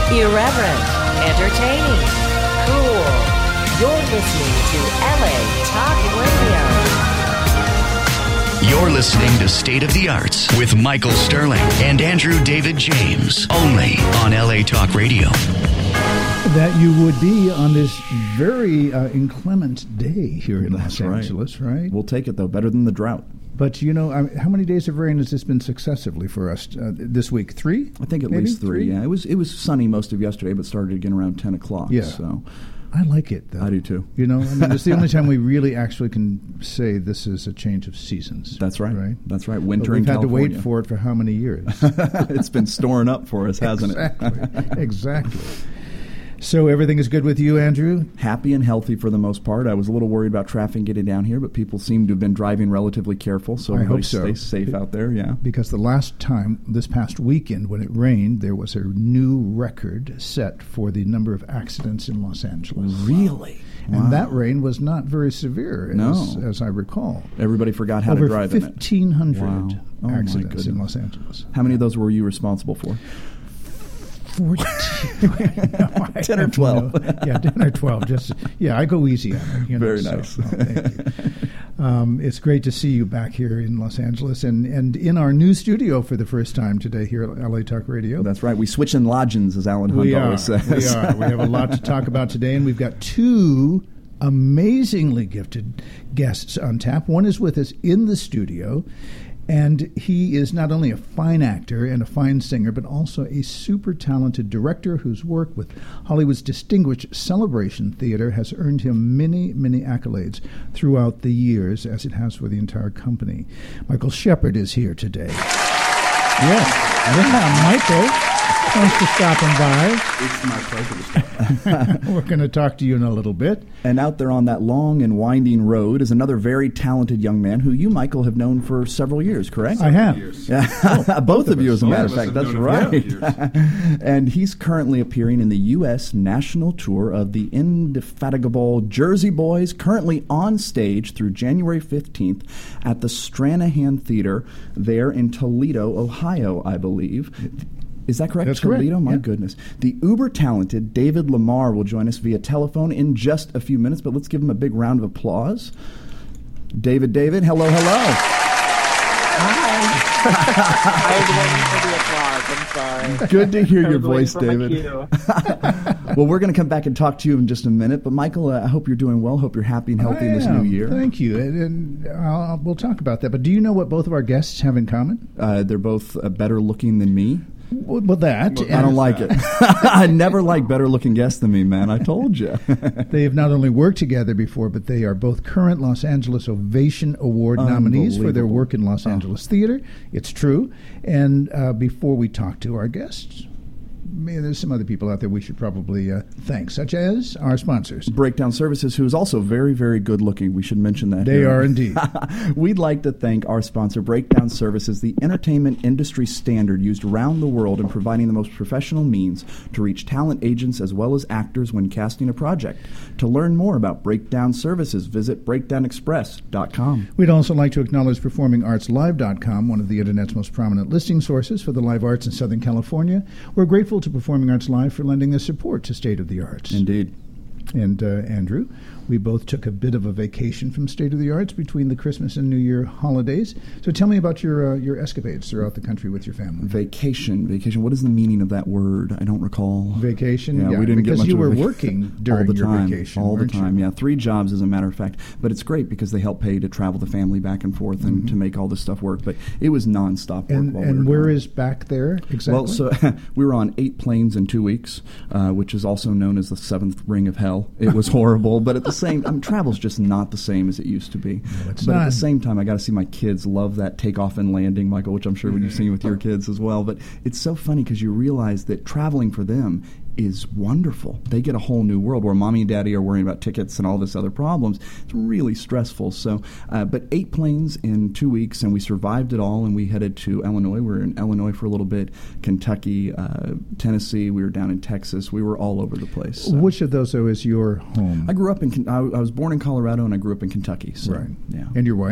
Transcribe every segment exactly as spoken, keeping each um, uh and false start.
Irreverent, entertaining, cool. You're listening to L A Talk Radio. You're listening to State of the Arts with Michael Sterling and Andrew David James, only on L A Talk Radio. That you would be on this very uh, inclement day here in That's Los right. Angeles, right? We'll take it, though, better than the drought. But, you know, I, how many days of rain has this been successively for us uh, this week? Three? I think at Maybe? least three, yeah. It was it was sunny most of yesterday, but started again around ten o'clock. Yeah. So I like it, though. I do, too. You know, I mean, it's the only time we really actually can say this is a change of seasons. That's right. Right? That's right. Winter But we've in had California. to wait for it for how many years? It's been storing up for us, hasn't exactly. it? Exactly. So everything is good with you, Andrew? Happy and healthy for the most part. I was a little worried about traffic getting down here, but people seem to have been driving relatively careful, so I everybody hope so. stay safe out there, yeah. Because the last time, this past weekend, when it rained, there was a new record set for the number of accidents in Los Angeles. Really? And Wow. that rain was not very severe, as, No. as I recall. Everybody forgot how Over to drive in it. fifteen hundred Wow. Oh, my accidents in goodness. Los Angeles. How many of those were you responsible for? fourteen No, I ten or have twelve. no- yeah, ten or twelve. Just yeah, I go easy on it. You know, Very so, nice. oh, thank you. Um, it's great to see you back here in Los Angeles and, and in our new studio for the first time today here at L A Talk Radio. That's right. We switch in lodgings, as Alan Hunt we are. always says. We are. We have a lot to talk about today, and we've got two amazingly gifted guests on tap. One is with us in the studio, and he is not only a fine actor and a fine singer, but also a super talented director whose work with Hollywood's distinguished Celebration Theater has earned him many, many accolades throughout the years, as it has for the entire company. Michael Shepard is here today. Yes. Yeah, Michael. Thanks for stopping by. It's my pleasure to stop. We're going to talk to you in a little bit. And out there on that long and winding road is another very talented young man who you, Michael, have known for several years, correct? I have. Yeah. both, of you, as a matter of Both fact. of us That's have known right. him for years. And he's currently appearing in the U S national tour of the indefatigable Jersey Boys, currently on stage through January fifteenth at the Stranahan Theater there in Toledo, Ohio, I believe. Is that correct? That's correct, Toledo? My yeah. goodness. The uber-talented David Lamar will join us via telephone in just a few minutes, but let's give him a big round of applause. David, David, hello, hello. I was waiting for the applause. I'm sorry. Good to hear I your was waiting voice, for my David. cue. Well, we're going to come back and talk to you in just a minute, but Michael, uh, I hope you're doing well. Hope you're happy and healthy I in this am. new year. Thank you. And, and I'll, we'll talk about that. But do you know what both of our guests have in common? Uh, they're both uh, better looking than me. Well, well that. Well, I don't and like it. I never like better looking guests than me, man. I told you. They have not only worked together before, but they are both current Los Angeles Ovation Award nominees for their Unbelievable. work in Los Oh. Angeles theater. It's true. And uh, before we talk to our guests, man, there's some other people out there we should probably uh, thank, such as our sponsors. Breakdown Services, who is also very, very good looking. We should mention that. They here. are indeed. We'd like to thank our sponsor, Breakdown Services, the entertainment industry standard used around the world in providing the most professional means to reach talent agents as well as actors when casting a project. To learn more about Breakdown Services, visit breakdown express dot com. We'd also like to acknowledge performing arts live dot com, one of the Internet's most prominent listing sources for the live arts in Southern California. We're grateful to Performing Arts Live for lending their support to State of the Arts. Indeed. And uh, Andrew, we both took a bit of a vacation from State of the Arts between the Christmas and New Year holidays. So tell me about your uh, your escapades throughout the country with your family. Vacation. Vacation. What is the meaning of that word? I don't recall. Vacation? Yeah, Yeah, we didn't because get much you of a were vac- working during all the your time, vacation, all the weren't you? time. Yeah, three jobs as a matter of fact. But it's great because they help pay to travel the family back and forth and Mm-hmm. to make all this stuff work. But it was nonstop work. And, while and we were where gone. is back there exactly? Well, so we were on eight planes in two weeks, uh, which is also known as the seventh ring of hell. It was horrible, but at the same time, travel's just not the same as it used to be. No, it's but at not. the same time, I got to see my kids love that takeoff and landing, Michael, which I'm sure you've seen with your kids as well. But it's so funny because you realize that traveling for them is wonderful. They get a whole new world where mommy and daddy are worrying about tickets and all this other problems. It's really stressful. So, uh, but eight planes in two weeks, and we survived it all, and we headed to Illinois. We were in Illinois for a little bit, Kentucky, uh, Tennessee. We were down in Texas. We were all over the place. So. Which of those, though, is your home? I grew up in, Ken- I, I was born in Colorado, and I grew up in Kentucky. So, Right. Yeah. And your wife?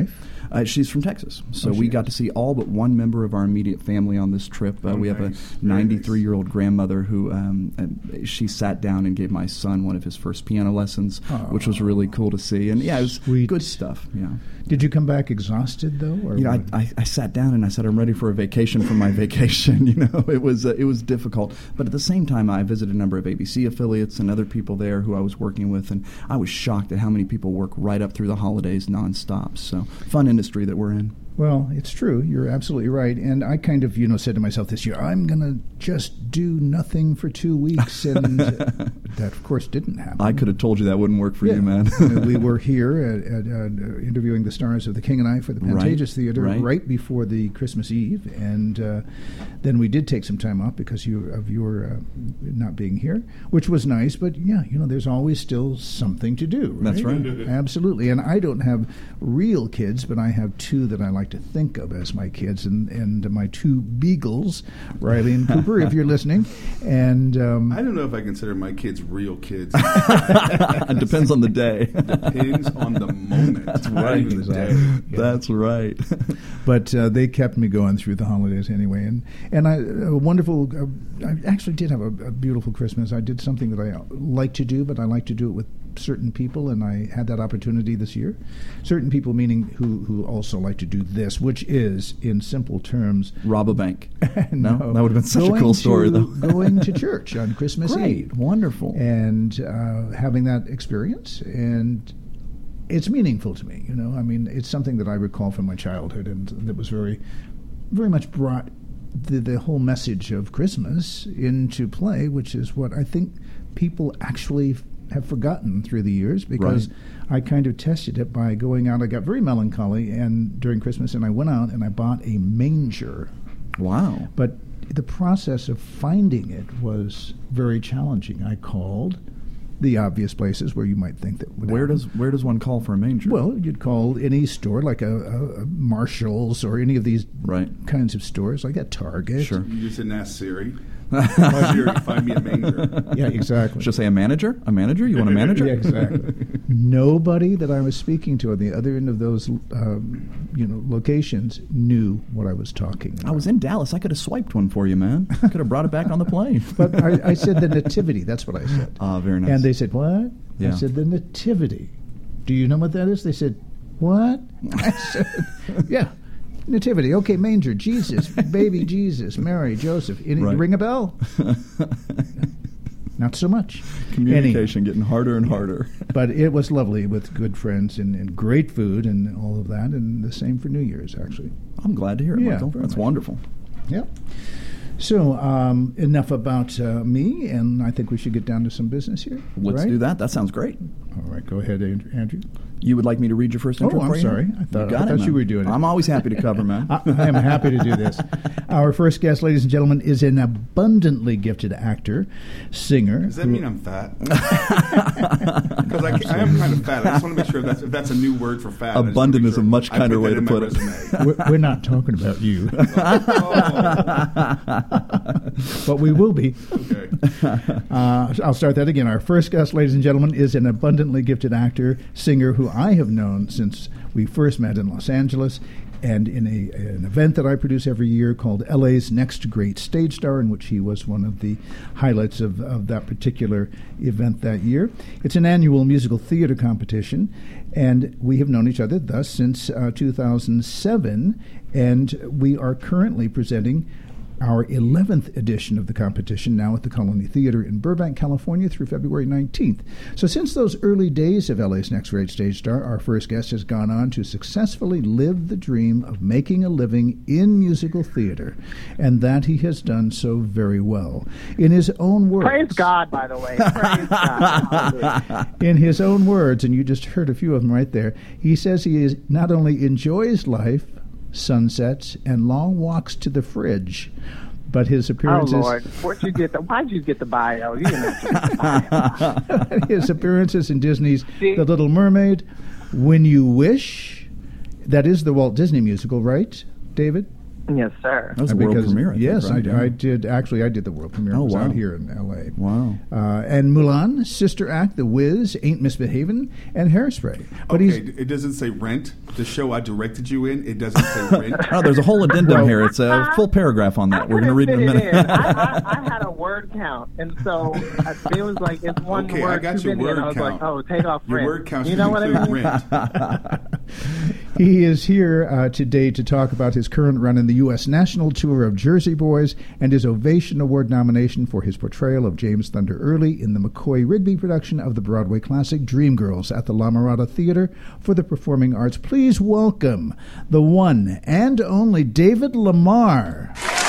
Uh, she's from Texas, so Oh, we she got is. to see all but one member of our immediate family on this trip. Uh, Oh, we have nice. a Very ninety-three-year-old grandmother who um, uh, she sat down and gave my son one of his first piano lessons, which was really cool to see. And yeah, it was Sweet. good stuff. Yeah. Did you come back exhausted though? Or You know, I, what? I, I sat down and I said, I'm ready for a vacation from my vacation. You know, it was uh, it was difficult. But at the same time, I visited a number of A B C affiliates and other people there who I was working with, and I was shocked at how many people work right up through the holidays nonstop. So, fun industry that we're in. Well, it's true. You're absolutely right. And I kind of, you know, said to myself this year, I'm going to just do nothing for two weeks. And that, of course, didn't happen. I could have told you that wouldn't work for Yeah. you, man. We were here at, at, uh, interviewing the stars of The King and I for the Right, Pantages Theater right. right before the Christmas Eve. And uh, then we did take some time off because you, of your uh, not being here, which was nice. But, yeah, you know, there's always still something to do. Right? That's right. Absolutely. And I don't have real kids, but I have two that I like to think of as my kids, and, and my two beagles, Riley and Cooper, if you're listening. And um, I don't know if I consider my kids real kids. It depends on the day. Depends on the moment. That's not right. even the Exactly. day. Yeah. That's right. But uh, they kept me going through the holidays anyway, and and I a wonderful. Uh, I actually did have a, a beautiful Christmas. I did something that I like to do, but I like to do it with certain people, and I had that opportunity this year. Certain people, meaning who who also like to do this, which is, in simple terms, Rob a bank. No, that would have been such a going cool story, to- though. Going to church on Christmas Great, Eve, wonderful. and uh, having that experience, and it's meaningful to me. You know, I mean, it's something that I recall from my childhood, and that was very, very much brought the, the whole message of Christmas into play, which is what I think people actually have forgotten through the years, because Right. I kind of tested it by going out. I got very melancholy and during Christmas, and I went out and I bought a manger. Wow. But the process of finding it was very challenging. I called the obvious places where you might think that would Where happen. does where does one call for a manger? Well, you'd call any store like a, a, a Marshall's or any of these Right. kinds of stores, like at Target. Sure. You just didn't ask Siri. Siri, find me a manger. Yeah, exactly. Just say a manager? A manager? You want a manager? Yeah, exactly. Nobody that I was speaking to on the other end of those, um, you know, locations knew what I was talking about. I was in Dallas. I could have swiped one for you, man. I could have brought it back on the plane. But I, I said the nativity. That's what I said. Ah, very nice. And they said, what? Yeah. I said, the nativity. Do you know what that is? They said, what? I said, yeah, nativity. Okay, manger, Jesus, baby Jesus, Mary, Joseph. Any, Right. Ring a bell? Not so much. Communication getting harder and harder. But it was lovely with good friends and, and great food and all of that, and the same for New Year's, actually. I'm glad to hear it, Yeah, Michael. very That's much. wonderful. Yeah. So, um, enough about uh, me, and I think we should get down to some business here. Let's right? do that. That sounds great. All right, go ahead, And- Andrew. You would like me to read your first Oh, intro I'm for you? sorry. I thought- got I it, thought man. you were doing it. I'm always happy to cover, man. I, I am happy to do this. Our first guest, ladies and gentlemen, is an abundantly gifted actor, singer. Does that who- mean I'm fat? Because I, I am kind of fat. I just want to make sure if that's, if that's a new word for fat. I just wanna Abundant make is a sure much I kinder put way that to in my put it. resume. we're, we're not talking about you, Oh, but we will be. okay. Uh, I'll start that again. Our first guest, ladies and gentlemen, is an abundantly gifted actor, singer who I have known since we first met in Los Angeles, and in a, an event that I produce every year called L A's Next Great Stage Star, in which he was one of the highlights of, of that particular event that year. It's an annual musical theater competition, and we have known each other thus since uh, two thousand seven, and we are currently presenting our eleventh edition of the competition, now at the Colony Theater in Burbank, California, through February nineteenth. So since those early days of L A's Next Great Stage Star, our first guest has gone on to successfully live the dream of making a living in musical theater, and that he has done so very well. In his own words... Praise God, by the way. Praise God. Hallelujah. In his own words, and you just heard a few of them right there, he says he is not only enjoys life, sunsets, and long walks to the fridge, but his Oh, appearances... Lord. Where'd you get the, why'd you get the bio? You didn't have to get the bio. his appearances in Disney's See? The Little Mermaid, When You Wish, that is the Walt Disney musical, right, David? Yes, sir. That was a world Because- premiere. I think, yes, right? I, Yeah. I did. Actually, I did the world premiere. Oh, It was wow. out here in L A. Wow. Uh, and Mulan, Sister Act, The Wiz, Ain't Misbehavin', and Hairspray. But okay, he's it doesn't say Rent. The show I directed you in, it doesn't say Rent. Oh, there's a whole addendum here. It's a full paragraph on that. We're going to read it in a Fit it minute. in. I, I, I had a word count, and so I- it was like it's one Okay, word I got too your many, and word I was count. like, oh, take off Your rent. word count You should know what I include mean? Rent. He is here uh, today to talk about his current run in the U S national tour of Jersey Boys and his Ovation Award nomination for his portrayal of James Thunder Early in the McCoy Rigby production of the Broadway classic Dreamgirls at the La Mirada Theater for the Performing Arts. Please welcome the one and only David Lamar.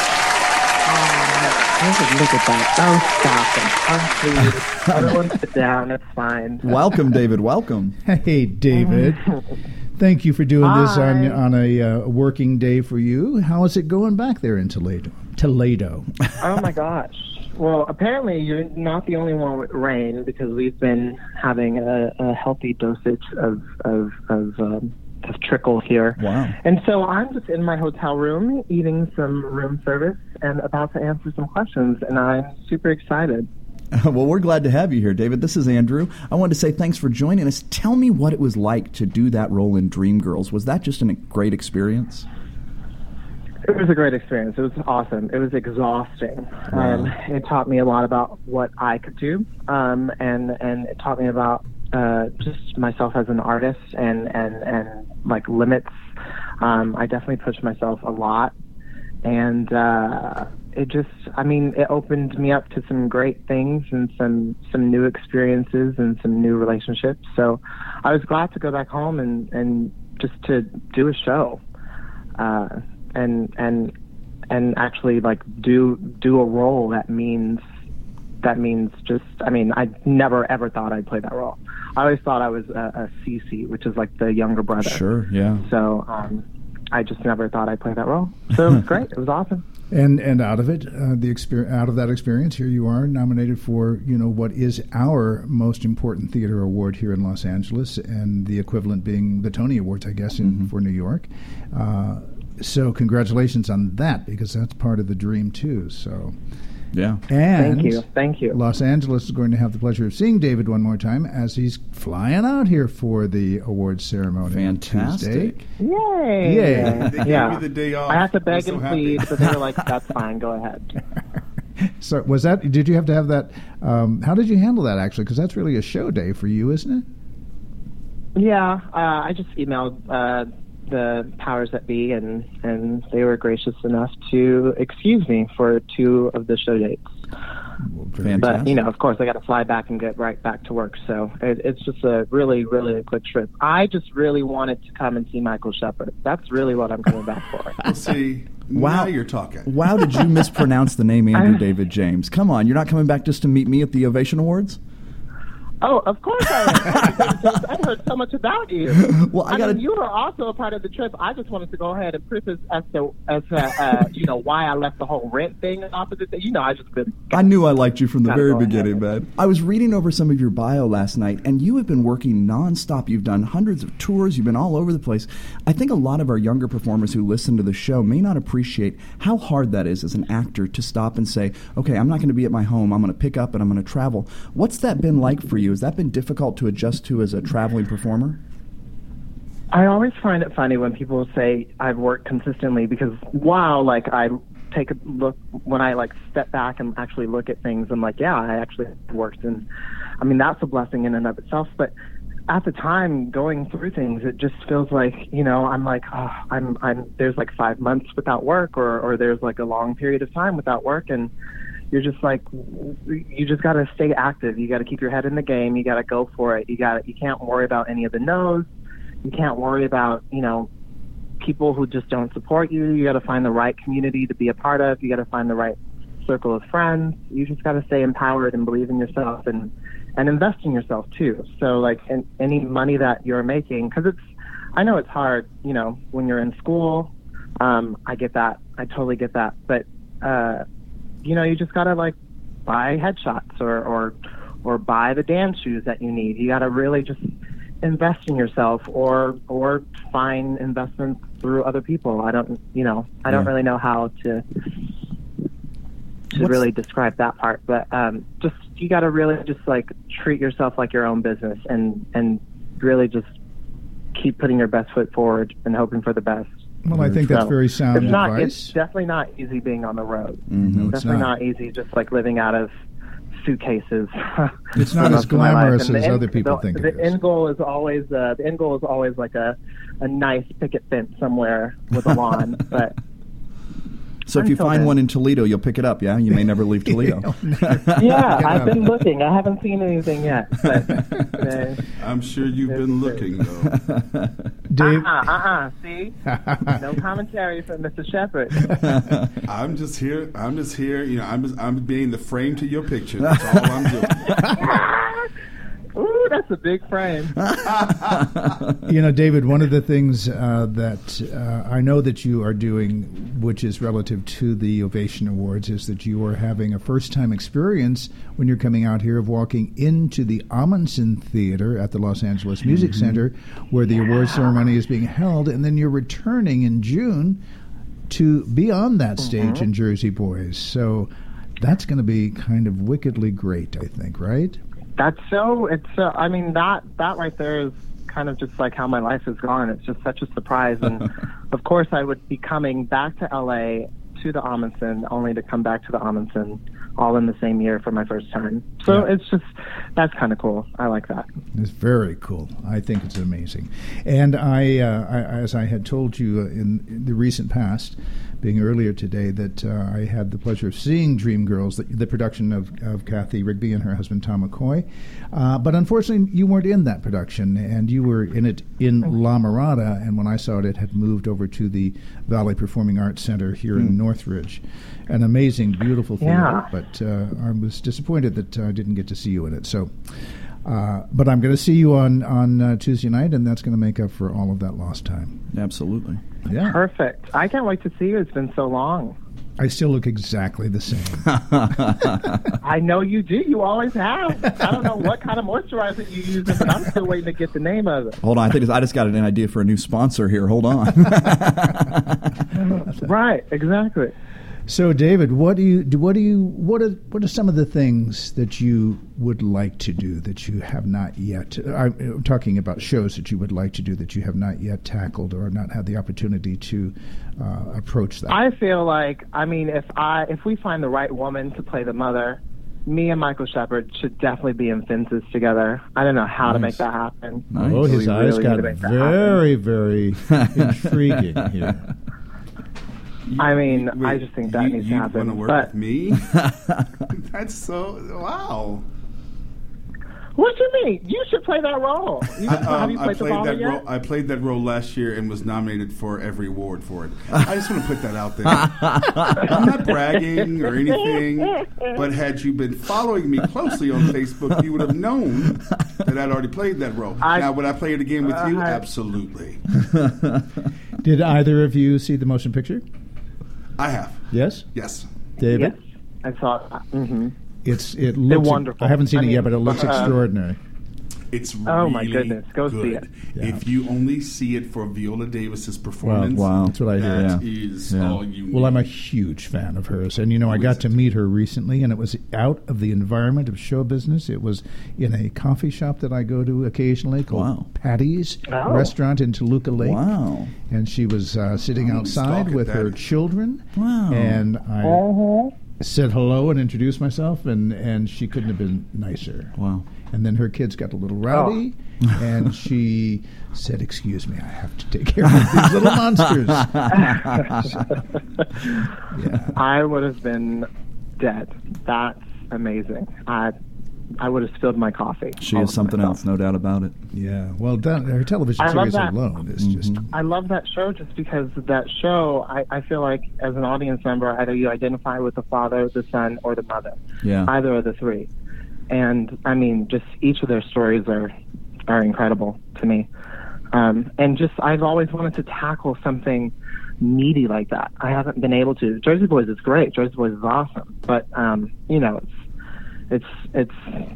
Oh, look at that. Oh, stop it. Oh, please. Everyone sit down. It's fine. Welcome, David. Welcome. Hey, David. Thank you for doing this on Hi. on a uh, working day for you. How is it going back there in Toledo? Toledo. Oh, my gosh. Well, apparently you're not the only one with rain because we've been having a, a healthy dosage of of of, um, of trickle here. Wow. And so I'm just in my hotel room eating some room service and about to answer some questions, and I'm super excited. Well, we're glad to have you here, David. This is Andrew. I wanted to say thanks for joining us. Tell me what it was like to do that role in Dreamgirls. Was that just a great experience? It was a great experience. It was awesome. It was exhausting. Um, it taught me a lot about what I could do, um, and and it taught me about uh, just myself as an artist and and and like limits. Um, I definitely pushed myself a lot, and uh, it just, I mean, it opened me up to some great things and some some new experiences and some new relationships. So I was glad to go back home and and just to do a show. Uh, and and and actually like do do a role that means that means just I mean I never ever thought I'd play that role. I always thought I was a, a Cece, which is like the younger brother. Sure, yeah. So um, I just never thought I'd play that role. So it was great. It was awesome. And and out of it, uh, the exper- out of that experience, here you are nominated for you know what is our most important theater award here in Los Angeles, and the equivalent being the Tony Awards, I guess, in, Mm-hmm. for New York. Uh, so congratulations on that, because that's part of the dream too. So Yeah. and Thank you. Thank you. Los Angeles is going to have the pleasure of seeing David one more time as he's flying out here for the awards ceremony on Tuesday. Fantastic. Yay! Yay. They gave yeah. me the day off. I have to I'm beg so and happy. plead, but they were like, "That's fine. Go ahead." So was that? Did you have to have that? Um, how did you handle that actually? Because that's really a show day for you, isn't it? Yeah, uh, I just emailed uh, the powers that be, and, and they were gracious enough to excuse me for two of the show dates. Fantastic. But, you know, of course, I got to fly back and get right back to work. So it, it's just a really, really a quick trip. I just really wanted to come and see Michael Shepard. That's really what I'm coming back for. We'll see. Wow. Now you're talking. Wow, did you mispronounce the name Andrew David James? Come on, you're not coming back just to meet me at the Ovation Awards? Oh, of course I am. I've heard so much about you. Well, I I gotta- mean, you were also a part of the trip. I just wanted to go ahead and preface as to, as to, uh, you know, why I left the whole rent thing off of the thing. You know, I just been. I knew I liked you from the Gotta very go ahead. beginning, man. I was reading over some of your bio last night, and you have been working nonstop. You've done hundreds of tours. You've been all over the place. I think a lot of our younger performers who listen to the show may not appreciate how hard that is as an actor to stop and say, okay, I'm not going to be at my home. I'm going to pick up and I'm going to travel. What's that been like for you? Has that been difficult to adjust to as a traveling performer? I always find it funny when people say I've worked consistently because, wow, like I take a look, when I like step back and actually look at things, I'm like, yeah, I actually worked. And I mean, that's a blessing in and of itself. But at the time going through things, it just feels like, you know, I'm like, oh, I'm, I'm, there's like five months without work or, or there's like a long period of time without work. And you're just like, you just got to stay active. You got to keep your head in the game. You got to go for it. You got, you can't worry about any of the no's. You can't worry about, you know, people who just don't support you. You got to find the right community to be a part of. You got to find the right circle of friends. You just got to stay empowered and believe in yourself and, and invest in yourself too. So like in, any money that you're making, because it's, I know it's hard, you know, when you're in school. Um, I get that. I totally get that. But, uh, you know, you just got to like buy headshots or, or, or buy the dance shoes that you need. You got to really just invest in yourself or, or find investments through other people. I don't, you know, I don't Yeah. really know how to to What's- really describe that part, but um, just you got to really just like treat yourself like your own business, and and really just keep putting your best foot forward and hoping for the best. Well, I think that's So, very sound it's not, advice. It's definitely not easy being on the road. Mhm. It's Definitely not. not. easy, just like living out of suitcases. It's for not as most of my life. glamorous And the as end- other people the, think the it is. end goal is always uh, the end goal is always like a a nice picket fence somewhere with a lawn, but. So if you Until find then. one in Toledo, you'll pick it up, yeah? You may never leave Toledo. Yeah, I've been looking. I haven't seen anything yet. But, uh, I'm sure you've been looking, though. Dave, uh-uh, uh-uh. See? No commentary from Mister Shepard. I'm just here. I'm just here. You know, I'm just, I'm being the frame to your picture. That's all I'm doing. Ooh, that's a big frame. you know, David, one of the things uh, that uh, I know that you are doing, which is relative to the Ovation Awards, is that you are having a first-time experience when you're coming out here of walking into the Amundsen Theater at the Los Angeles Music Center, where the award ceremony is being held, and then you're returning in June to be on that stage in Jersey Boys. So that's going to be kind of wickedly great, I think, right? That's so. It's. Uh, I mean, that that right there is kind of just like how my life has gone. It's just such a surprise, and of course, I would be coming back to L A to the Amundsen, only to come back to the Amundsen all in the same year for my first time. So Yeah. it's just that's kind of cool. I like that. It's very cool. I think it's amazing. And I, uh, I as I had told you uh, in, in the recent past, being earlier today, that uh, I had the pleasure of seeing Dreamgirls, the, the production of, of Kathy Rigby and her husband Tom McCoy. Uh, but unfortunately, you weren't in that production, and you were in it in La Mirada. And when I saw it, it had moved over to the Valley Performing Arts Center here in Northridge. An amazing, beautiful theater. Yeah. But uh, I was disappointed that I didn't get to see you in it. So. Uh, but I'm going to see you on on uh, Tuesday night, and that's going to make up for all of that lost time. Absolutely. Yeah, Perfect. I can't wait to see you. It's been so long. I still look exactly the same. I know you do. You always have. I don't know what kind of moisturizer you use, but I'm still waiting to get the name of it. Hold on, I think it's, I just got an idea for a new sponsor here. Hold on. Right. Exactly. So, David, what do you do? What do you what are what are some of the things that you would like to do that you have not yet? I'm talking about shows that you would like to do that you have not yet tackled or not had the opportunity to uh, approach that. I feel like, I mean, if I if we find the right woman to play the mother, me and Michael Shepard should definitely be in Fences together. I don't know how to make that happen. Nice. oh, his We eyes really got need to make that very, very intriguing here. I mean, Wait, I just think that you, needs to you happen. want to work But with me? That's so wow. what you mean? You should play that role. You, I, have you um, I played the played father that yet? role. I played that role last year and was nominated for every award for it. I just want to put that out there. I'm not bragging or anything, but had you been following me closely on Facebook, you would have known that I'd already played that role. I- now, would I play it again with you? Uh, Absolutely. Did either of you see the motion picture? I have. Yes, Yes. David. Yes, I saw it. Mm-hmm. It's it looks wonderful. I haven't seen I it mean, yet, but it looks uh, extraordinary. It's Oh, really my goodness. Go see good. it. Yeah. If you only see it for Viola Davis's performance, wow. That's what I hear, that yeah. is Yeah. all you need. Well, I'm a huge fan of hers, and you know, I Who got is to it? meet her recently, and it was out of the environment of show business. It was in a coffee shop that I go to occasionally called Wow. Patty's Oh. Restaurant in Toluca Lake. Wow. And she was uh, sitting I'm outside stalking with her that. children. Wow. And I Uh-huh. said hello and introduced myself, and, and she couldn't have been nicer. Wow. And then her kids got a little rowdy, Oh. and she said, "Excuse me, I have to take care of these little monsters." Yeah. I would have been dead. That's amazing. I I would have spilled my coffee. She all is over something myself. else, no doubt about it. Yeah, well, that, her television I love series that. alone is just I love that show just because that show, I, I feel like as an audience member, either you identify with the father, the son, or the mother. Yeah. Either of the three. And, I mean, just each of their stories are, are incredible to me. Um, and just, I've always wanted to tackle something meaty like that. I haven't been able to. Jersey Boys is great. Jersey Boys is awesome. But, um, you know, it's, it's it's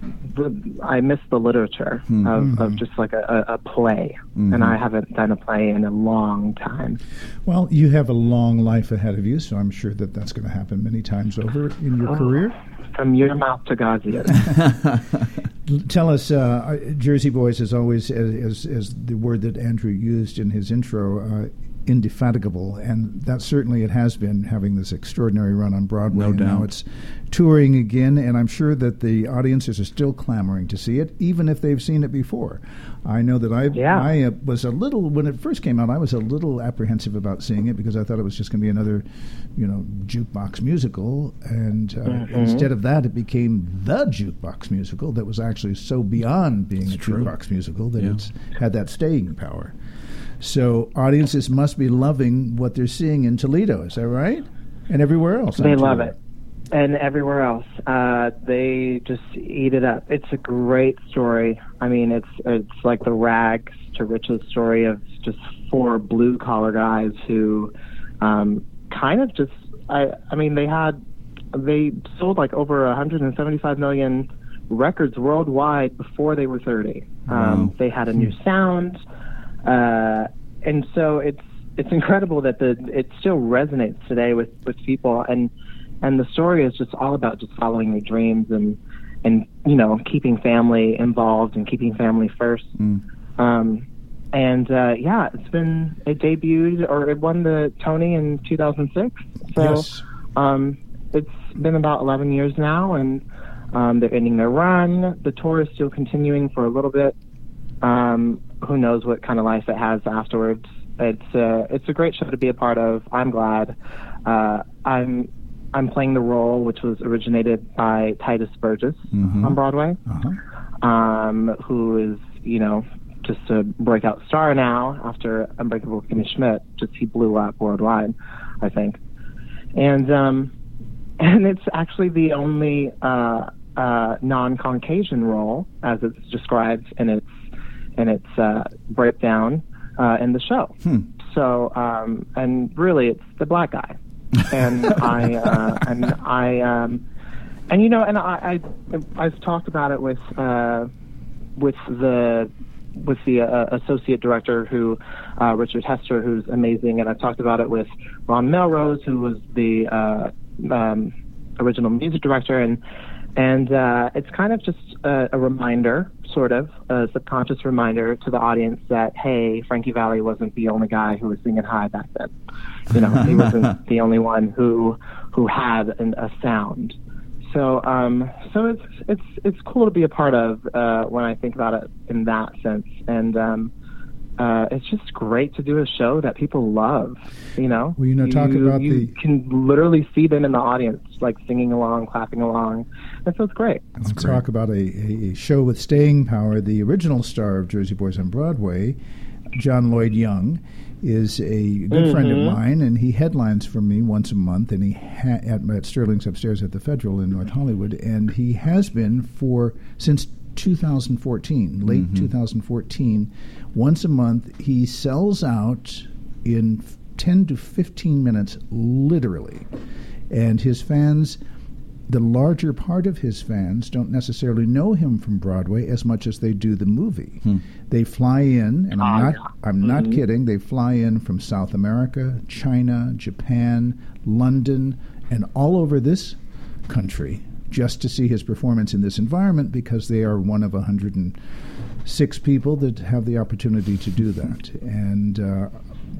I miss the literature mm-hmm. of, of just like a, a play, mm-hmm. and I haven't done a play in a long time. Well, you have a long life ahead of you, so I'm sure that that's going to happen many times over in your oh, career. From your mouth to God's ears. Tell us, uh, Jersey Boys is always, as, as the word that Andrew used in his intro, uh, indefatigable, and that certainly it has been, having this extraordinary run on Broadway. No and doubt. Now it's touring again, and I'm sure that the audiences are still clamoring to see it, even if they've seen it before. I know that I yeah. I uh, was a little, when it first came out, I was a little apprehensive about seeing it because I thought it was just going to be another, you know, jukebox musical, and uh, mm-hmm. instead of that, it became the jukebox musical that was actually so beyond being it's a true. jukebox musical that yeah. it's had that staying power. So audiences must be loving what they're seeing in Toledo. Is that right? And everywhere else. They love it. And everywhere else. Uh, they just eat it up. It's a great story. I mean, it's it's like the rags to riches story of just four blue-collar guys who um, kind of just, I, I mean, they had, they sold like over one hundred seventy-five million records worldwide before they were thirty. Um, wow. They had a new sound. Uh, and so it's it's incredible that the it still resonates today with, with people, and and the story is just all about just following your dreams and and you know keeping family involved and keeping family first. Mm. Um, and uh, yeah, it's been it debuted or it won the Tony in two thousand six. So yes. um, it's been about eleven years now, and um, they're ending their run. The tour is still continuing for a little bit. Um, who knows what kind of life it has afterwards. It's uh, it's a great show to be a part of. I'm glad. Uh, I'm I'm playing the role which was originated by Titus Burgess mm-hmm. on Broadway, uh-huh. um, who is, you know, just a breakout star now after Unbreakable Kimmy Schmidt. Just he blew up worldwide, I think. And um, and it's actually the only uh, uh, non-Caucasian role, as it's described in its in its uh, breakdown uh, in the show. Hmm. So, um, and really, it's the black guy, and I uh, and I um, and you know, and I, I I've talked about it with uh, with the with the uh, associate director, who uh, Richard Hester, who's amazing, and I've talked about it with Ron Melrose, who was the uh, um, original music director, and and uh, it's kind of just a, a reminder, sort of a subconscious reminder to the audience that, hey, Frankie Valli wasn't the only guy who was singing high back then. You know, he wasn't the only one who who had an, a sound. So, um, so it's it's it's cool to be a part of uh, when I think about it in that sense, and um, uh, it's just great to do a show that people love. You know, well, you know, talk you, about you the can literally see them in the audience, like singing along, clapping along, and so it's great. Let's great. talk about a, a, a show with staying power. The original star of Jersey Boys on Broadway, John Lloyd Young, is a good mm-hmm. friend of mine, and he headlines for me once a month, and he ha- at, at Sterling's upstairs at the Federal in North Hollywood, and he has been for since two thousand fourteen, late mm-hmm. two thousand fourteen. Once a month, he sells out in ten to fifteen minutes, literally, and his fans. The larger part of his fans don't necessarily know him from Broadway as much as they do the movie. Hmm. They fly in, and I'm not, I'm mm-hmm. not kidding, they fly in from South America, China, Japan, London, and all over this country just to see his performance in this environment because they are one of one hundred six people that have the opportunity to do that. And uh,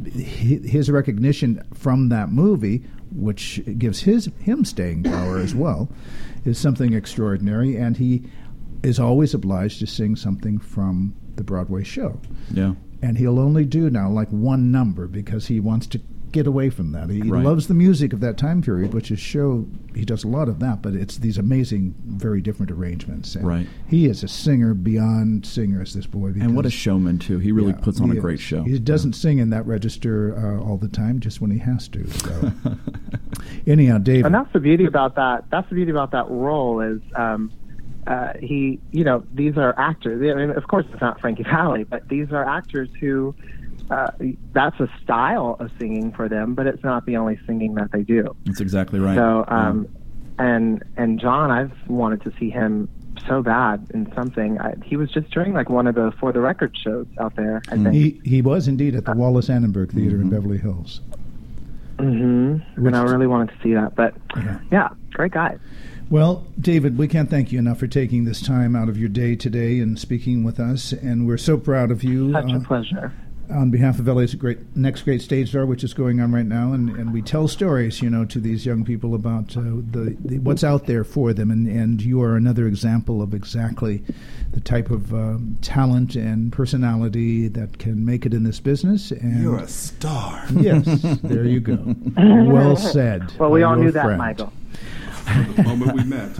his recognition from that movie, which gives his him staying power as well, is something extraordinary. And he is always obliged to sing something from the Broadway show. Yeah. And he'll only do now like one number because he wants to get away from that. He right. loves the music of that time period, which is show, he does a lot of that, but it's these amazing, very different arrangements. And right. he is a singer beyond singers, this boy. And what a showman, too. He really yeah, puts on he a great is. show. He doesn't yeah. sing in that register uh, all the time, just when he has to. So. Anyhow, David. And that's the beauty about that. That's the beauty about that role is um, uh, he, you know, these are actors. I mean, of course, it's not Frankie Valli, but these are actors who, uh, that's a style of singing for them, but it's not the only singing that they do. That's exactly right. So, um, and and John, I've wanted to see him so bad in something. I, he was just doing like one of the For the Record shows out there, I think. He he was indeed at the Wallace Annenberg Theater Mm-hmm. in Beverly Hills. Mm-hmm. And I really wanted to see that. But, Yeah. yeah, great guy. Well, David, we can't thank you enough for taking this time out of your day today and speaking with us, and we're so proud of you. Such uh, a pleasure. On behalf of L A's great next great stage star, which is going on right now, and, and we tell stories, you know, to these young people about uh, the, the what's out there for them, and, and you are another example of exactly the type of um, talent and personality that can make it in this business. And You're a star. yes, there you go. Well said. Well, we by all your knew that, friend. Michael. The moment we met.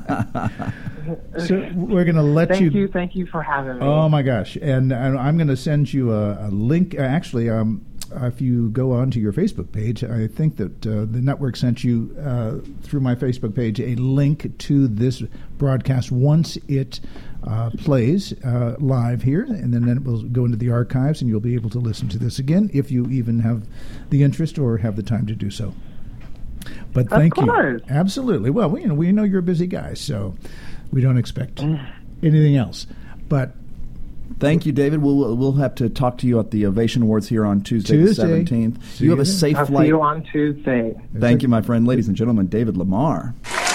So we're going to let Thank you. you, thank you for having me. Oh my gosh! And I- I'm going to send you a, a link. Uh, actually, um, if you go onto your Facebook page, I think that uh, the network sent you uh, through my Facebook page a link to this broadcast once it uh, plays uh, live here, and then it will go into the archives, and you'll be able to listen to this again if you even have the interest or have the time to do so. But thank course. you. Absolutely. Well, we, you know, we know you're a busy guy, so we don't expect anything else. But Thank you, David. We'll we'll have to talk to you at the Ovation Awards here on Tuesday, the Tuesday. seventeenth. See You have you a then. safe I'll flight. see you on Tuesday. Thank you, my friend. Ladies and gentlemen, David Lamar.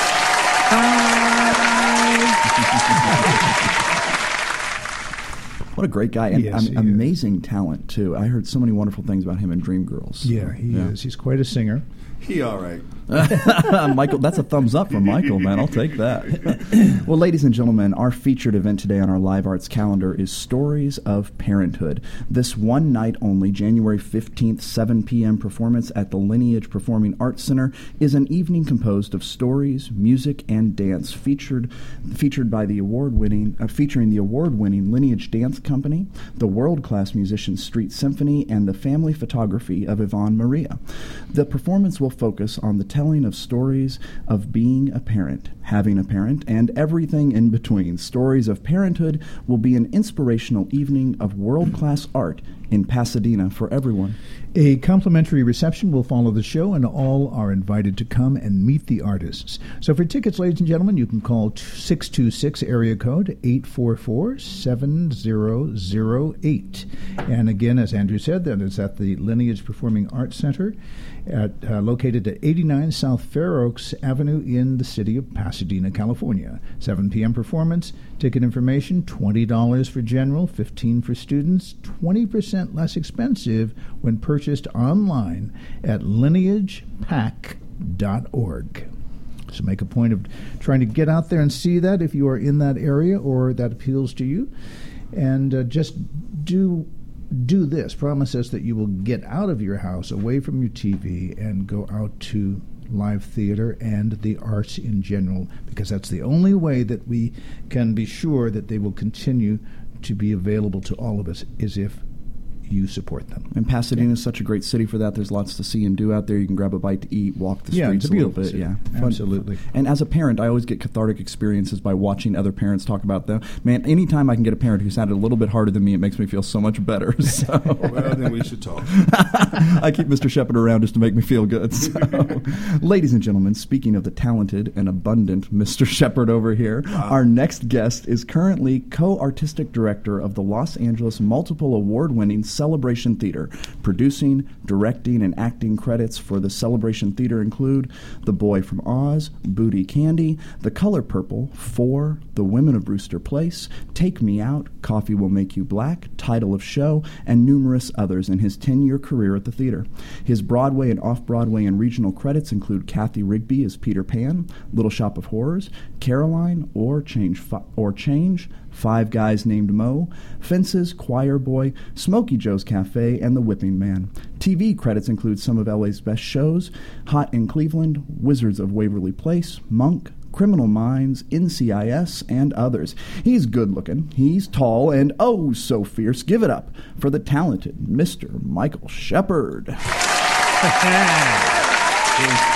What a great guy, and Yes, um, he is. amazing talent too. I heard so many wonderful things about him in Dreamgirls. yeah, he Yeah. is. He's quite a singer. He all right. Michael, that's a thumbs up from Michael, man. I'll take that. Well, ladies and gentlemen, our featured event today on our Live Arts calendar is Stories of Parenthood. This one night only, January fifteenth, seven p.m. performance at the Lineage Performing Arts Center is an evening composed of stories, music, and dance featured featured by the award-winning uh, featuring the award-winning Lineage Dance Company, the world-class musician Street Symphony, and the family photography of Yvonne Maria. The performance will focus on the telling of stories of being a parent, having a parent, and everything in between. Stories of Parenthood will be an inspirational evening of world-class art in Pasadena for everyone. A complimentary reception will follow the show, and all are invited to come and meet the artists. So for tickets, ladies and gentlemen, you can call six two six area code eight four four, seven zero zero eight. And again, as Andrew said, that is at the Lineage Performing Arts Center, at, uh, located at eighty-nine South Fair Oaks Avenue in the city of Pasadena, California. seven p.m. performance. Ticket information, twenty dollars for general, fifteen dollars for students, twenty percent less expensive when purchased online at lineage pack dot org. So make a point of trying to get out there and see that if you are in that area or that appeals to you. And uh, just do do this. Promise us that you will get out of your house, away from your T V, and go out to live theater and the arts in general, because that's the only way that we can be sure that they will continue to be available to all of us, is if you support them. And Pasadena is such a great city for that. There's lots to see and do out there. You can grab a bite to eat, walk the Yeah, streets it's a a little beautiful bit. city. Yeah, Fun- Absolutely. And as a parent, I always get cathartic experiences by watching other parents talk about them. Man, anytime I can get a parent who's had it a little bit harder than me, it makes me feel so much better. So Well, then we should talk. I keep Mister Shepard around just to make me feel good. So, ladies and gentlemen, speaking of the talented and abundant Mister Shepard over here, our next guest is currently co-artistic director of the Los Angeles multiple award-winning Celebration Theater. Producing, directing, and acting credits for the Celebration Theater include The Boy from Oz, Booty Candy, The Color Purple, Four, The Women of Brewster Place, Take Me Out, Coffee Will Make You Black, Title of Show, and numerous others in his ten-year career at the theater. His Broadway and off-Broadway and regional credits include Kathy Rigby as Peter Pan, Little Shop of Horrors, Caroline, or Change, Fi- or Change, Five Guys Named Mo, Fences, Choir Boy, Smokey Joe's Cafe, and The Whipping Man. T V credits include some of L A's best shows: Hot in Cleveland, Wizards of Waverly Place, Monk, Criminal Minds, N C I S, and others. He's good-looking, he's tall, and oh so fierce. Give it up for the talented Mister Michael Shepard.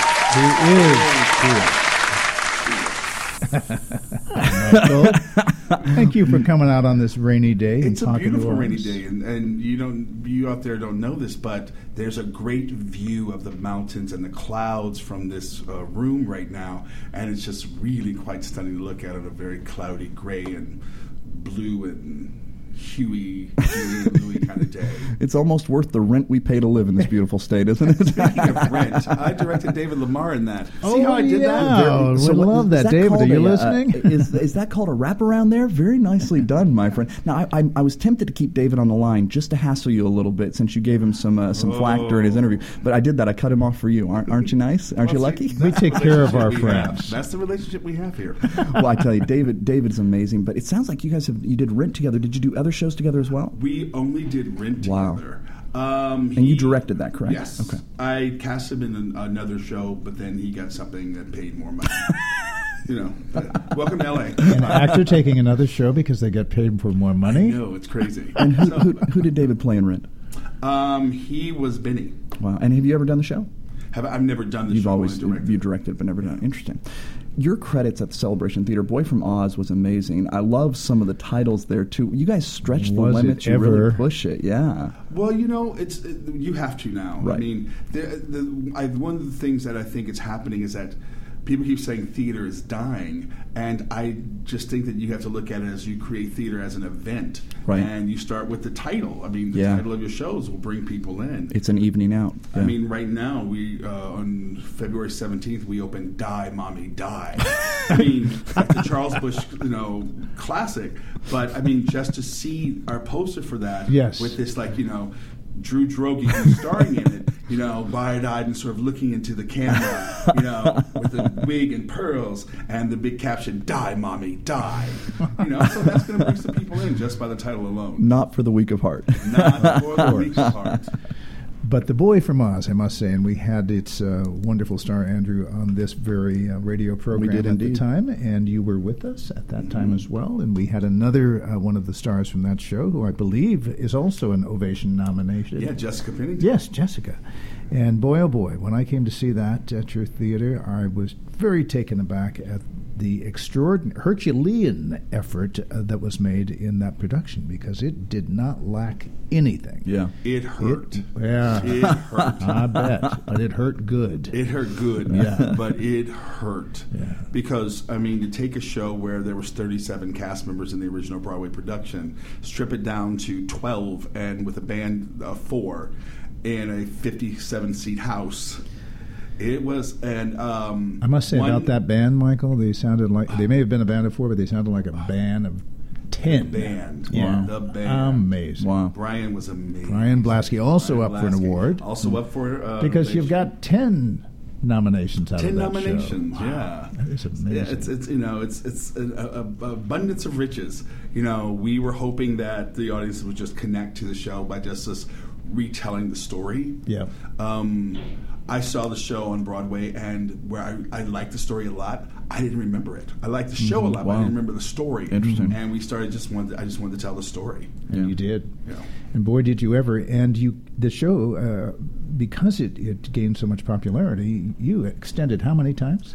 Who is here? Michael, Thank you for coming out on this rainy day. It's and a talking beautiful to rainy us. day, and, and you don't you out there don't know this, but there's a great view of the mountains and the clouds from this uh, room right now, and it's just really quite stunning to look at on a very cloudy, gray, and blue and huey, huey and bluey kind of day. It's almost worth the rent we pay to live in this beautiful state, isn't it? Speaking of Rent, I directed David Lamar in that. Oh, See how I did yeah. that? Oh, we what- love is that, David. called Are you a, uh, listening? is is that called a wraparound there? Very nicely done, my friend. Now, I, I, I was tempted to keep David on the line just to hassle you a little bit since you gave him some uh, some flack during his interview. But I did that. I cut him off for you. Aren't, aren't you nice? Aren't you Well, lucky? see, We that's take the care of our relationship we have. friends. That's the relationship we have here. Well, I tell you, David David's amazing. But it sounds like you guys have you did Rent together. Did you do other shows together as well? We only did Rent Wow. together. Um, And you he- directed that, correct? Yes. Okay. I cast him in an, another show, but then he got something that paid more money. You know, but welcome to L A. An actor taking another show because they get paid for more money? No, it's crazy. And who, So, who, who did David play in Rent? um, he was Benny. Wow. And have you ever done the show? Have I've never done the You've show. always only directed. you've directed but never done it. Interesting. Your credits at the Celebration Theater, Boy from Oz was amazing. I love some of the titles there too. You guys stretch the Was it limits. You ever? really push it. Yeah. Well, you know, it's it, you have to now. Right. I mean, the, the, I, one of the things that I think is happening is that people keep saying theater is dying, and I just think that you have to look at it as you create theater as an event, Right. and you start with the title. I mean, the Yeah. title of your shows will bring people in. It's an evening out. I Yeah. mean, right now we uh, on February seventeenth we open "Die, Mommy, Die." I mean, that's the Charles Busch, you know, classic. But I mean, just to see our poster for that, Yes. with this like you know, Drew Droege who's starring in it, you know, wide-eyed and sort of looking into the camera, you know, with a wig and pearls, and the big caption, "Die, Mommy, Die." You know, so that's going to bring some people in just by the title alone. Not for the weak of heart. Not for the weak of heart. But The Boy from Oz, I must say, and we had its uh, wonderful star Andrew on this very uh, radio program did at indeed. the time, and you were with us at that time as well. And we had another uh, one of the stars from that show, who I believe is also an Ovation nomination. Yeah, Jessica Pennington. Yes, Jessica. And boy, oh boy, when I came to see that at your theater, I was very taken aback at the extraordinary, Herculean effort uh, that was made in that production, because it did not lack anything. Yeah. It hurt. It, yeah. It hurt. I bet. But it hurt good. It hurt good, Yeah. but it hurt. Yeah. Because, I mean, to take a show where there was thirty-seven cast members in the original Broadway production, strip it down to twelve, and with a band of four in a fifty-seven seat house, it was, and um, I must say one- about that band, Michael, they sounded like, they may have been a band of four, but they sounded like a band of ten. band. Yeah. The band. Amazing. Wow. Brian was amazing. Brian Blasky also Brian up for an Blasky, award. Also up for uh, Because you've Ovation. got ten nominations out Ten of that nominations, show. yeah. That is amazing. Yeah, it's it's you know it's it's an a, a abundance of riches. You know, we were hoping that the audience would just connect to the show by just us retelling the story. Yeah. Um, I saw the show on Broadway, and where I, I liked the story a lot, I didn't remember it. I liked the show a lot, but I Wow. didn't remember the story. Interesting. And we started just wanted. I just wanted to tell the story. And Yeah. you did. Yeah. And boy, did you ever. And you, the show, uh, because it, it gained so much popularity, you extended how many times?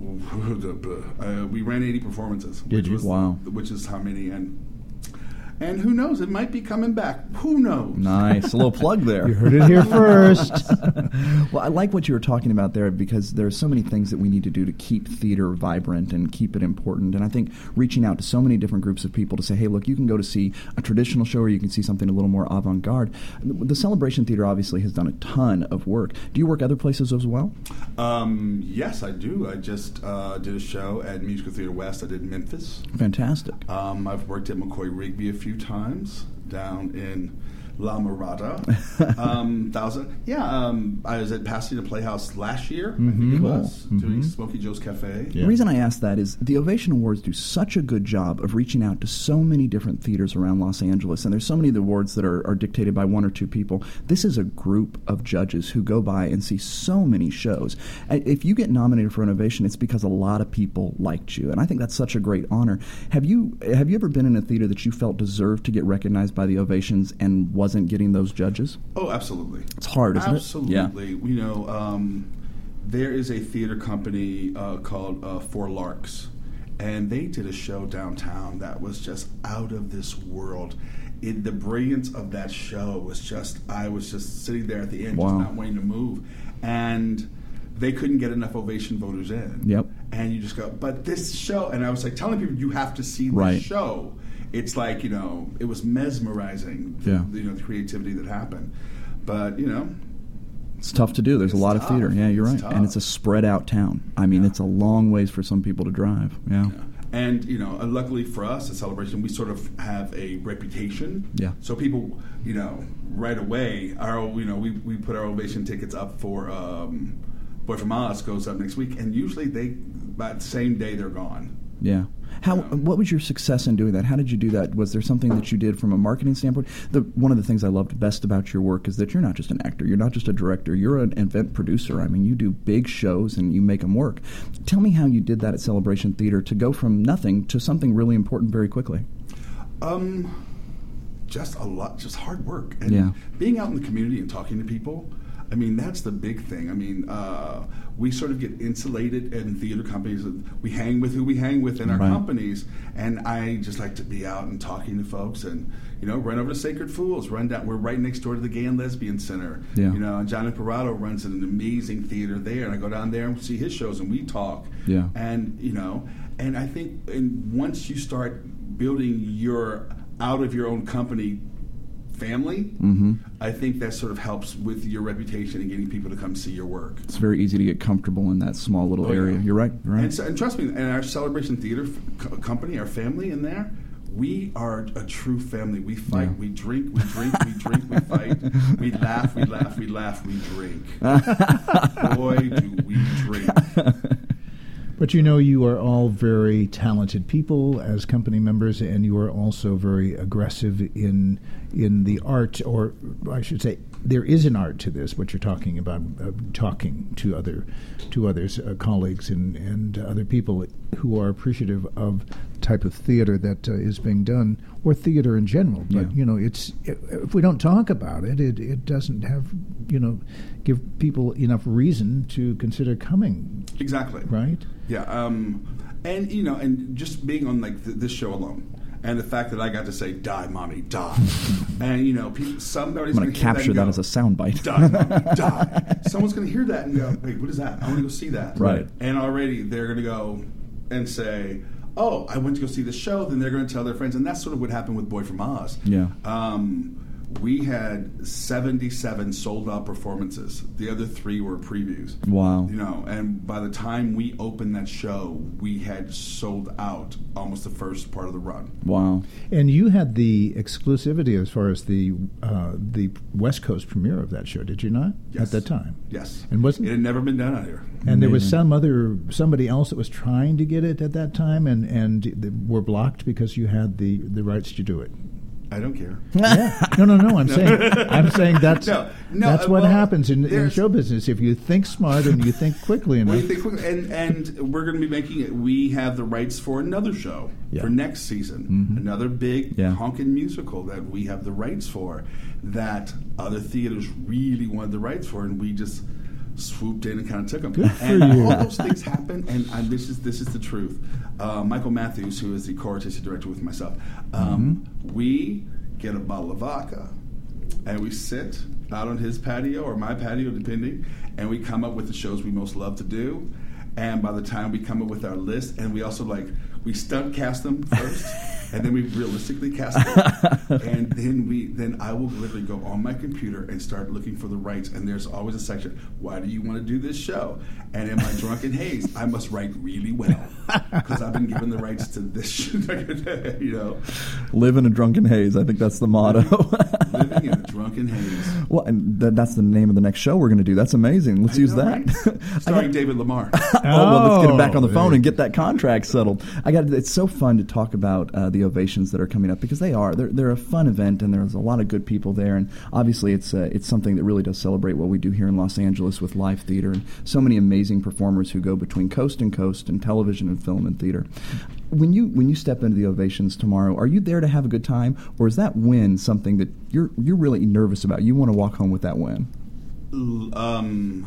Uh, we ran eighty performances. Did which you? Was, Wow. Which is how many? And and who knows? It might be coming back. Who knows? Nice. A little plug there. You heard it here first. Well, I like what you were talking about there, because there are so many things that we need to do to keep theater vibrant and keep it important. And I think reaching out to so many different groups of people to say, hey, look, you can go to see a traditional show, or you can see something a little more avant-garde. The Celebration Theater obviously has done a ton of work. Do you work other places as well? Um, yes, I do. I just uh, did a show at Musical Theater West. I did Memphis. Fantastic. Um, I've worked at McCoy Rigby a few times down in La Mirada. um, thousand, yeah. Um, I was at Pasadena Playhouse last year. I think it was doing Smokey Joe's Cafe. Yeah. The reason I ask that is the Ovation Awards do such a good job of reaching out to so many different theaters around Los Angeles, and there's so many of the awards that are, are dictated by one or two people. This is a group of judges who go by and see so many shows. And if you get nominated for an Ovation, it's because a lot of people liked you, and I think that's such a great honor. Have you have you ever been in a theater that you felt deserved to get recognized by the Ovations and wasn't getting those judges? Oh, absolutely. It's hard, isn't Absolutely. it? Absolutely. You know, um, there is a theater company uh, called uh, Four Larks, and they did a show downtown that was just out of this world. It, the brilliance of that show was just, I was just sitting there at the end, Wow. just not wanting to move. And they couldn't get enough ovation voters in. Yep. And you just go, but this show, and I was like telling people, you have to see this Right. show. It's like, you know, it was mesmerizing, the, Yeah. you know, the creativity that happened. But, you know, It's tough to do. There's It's a lot tough. of theater. Yeah, you're It's right. tough. And it's a spread out town. I mean, Yeah. it's a long ways for some people to drive. Yeah. yeah. And, you know, uh, luckily for us at Celebration, we sort of have a reputation. Yeah. So people, you know, right away, our, you know, we, we put our ovation tickets up for um, Boy From Oz goes up next week, and usually they, by the same day, they're gone. Yeah. How? What was your success in doing that? How did you do that? Was there something that you did from a marketing standpoint? The, one of the things I loved best about your work is that you're not just an actor. You're not just a director. You're an event producer. I mean, you do big shows and you make them work. Tell me how you did that at Celebration Theater to go from nothing to something really important very quickly. Um, just a lot, just hard work. And Yeah. being out in the community and talking to people, I mean, that's the big thing. I mean, uh, we sort of get insulated in theater companies. We hang with who we hang with in our Right. companies. And I just like to be out and talking to folks and, you know, run over to Sacred Fools, run down. We're right next door to the Gay and Lesbian Center. Yeah. You know, and Johnny Parado runs an amazing theater there. And I go down there and see his shows and we talk. Yeah. And, you know, and I think and once you start building your out of your own company family, Mm-hmm. I think that sort of helps with your reputation and getting people to come see your work. It's very easy to get comfortable in that small little Oh, yeah. area. You're right. You're right. And, so, and trust me, in our Celebration Theater f- co- company, our family in there, we are a true family. We fight, Yeah. we drink, we drink, we drink, we fight. We laugh, we laugh, we laugh, we drink. Boy, do we drink. But you know, you are all very talented people as company members, and you are also very aggressive in in the art, or I should say, there is an art to this. What you're talking about, uh, talking to other to others, uh, colleagues, and and other people who are appreciative of the type of theater that uh, is being done, or theater in general. But Yeah. you know, it's if we don't talk about it, it it doesn't have you know give people enough reason to consider coming. Exactly. Right. Yeah, um, and you know, and just being on like th- this show alone, and the fact that I got to say "Die, mommy, die," and you know, people, somebody's I'm going gonna to hear capture that, that and as go, a soundbite. Die, mommy, die. Someone's going to hear that and go, "Wait, what is that? I want to go see that." Right. And already they're going to go and say, "Oh, I went to go see the show." Then they're going to tell their friends, and that's sort of what happened with Boy From Oz. Yeah. Um, we had seventy-seven sold out performances. The other three were previews. Wow. You know, and by the time we opened that show, we had sold out almost the first part of the run. Wow. And you had the exclusivity as far as the uh, the West Coast premiere of that show, did you not? Yes. At that time. Yes. And wasn't It had never been done out here. and there was Amazing. some other somebody else that was trying to get it at that time, and and they were blocked because you had the, the rights to do it. I don't care. Yeah. No, no, no. I'm saying I'm saying that's No, no, that's uh, what well, happens in, in there's- show business. If you think smart and you think quickly enough. What do you think? And and we're going to be making it. We have the rights for another show Yeah. for next season. Mm-hmm. Another big Yeah. honkin' musical that we have the rights for. That other theaters really wanted the rights for, and we just swooped in and kind of took them. Good for and you. all those things happen, and, and this is this is the truth. Uh, Michael Matthews, who is the co-artistic director with myself, um, Mm-hmm. we get a bottle of vodka, and we sit out on his patio or my patio, depending, and we come up with the shows we most love to do. And by the time we come up with our list, and we also like we stunt cast them first, and then we realistically cast them, and then we then I will literally go on my computer and start looking for the rights. And there's always a section: why do you want to do this show? And in my drunken haze, I must write really well because I've been given the rights to this. Show, you know, Live in a drunken haze. I think that's the motto. living in a drunken haze. Well, and th- that's the name of the next show we're going to do. That's amazing. Let's I use know, that. right? Starring David Lamar. Oh, well, let's get it back on the Oh, phone there and you get that contract settled. I got. It's so fun to talk about uh, the ovations that are coming up because they are. They're, they're a fun event and there's a lot of good people there. And obviously, it's uh, it's something that really does celebrate what we do here in Los Angeles with live theater and so many amazing performers who go between coast and coast and television and film and theater. When you when you step into the ovations tomorrow, are you there to have a good time, or is that win something that you're you're really nervous about? You want to walk home with that win? Um,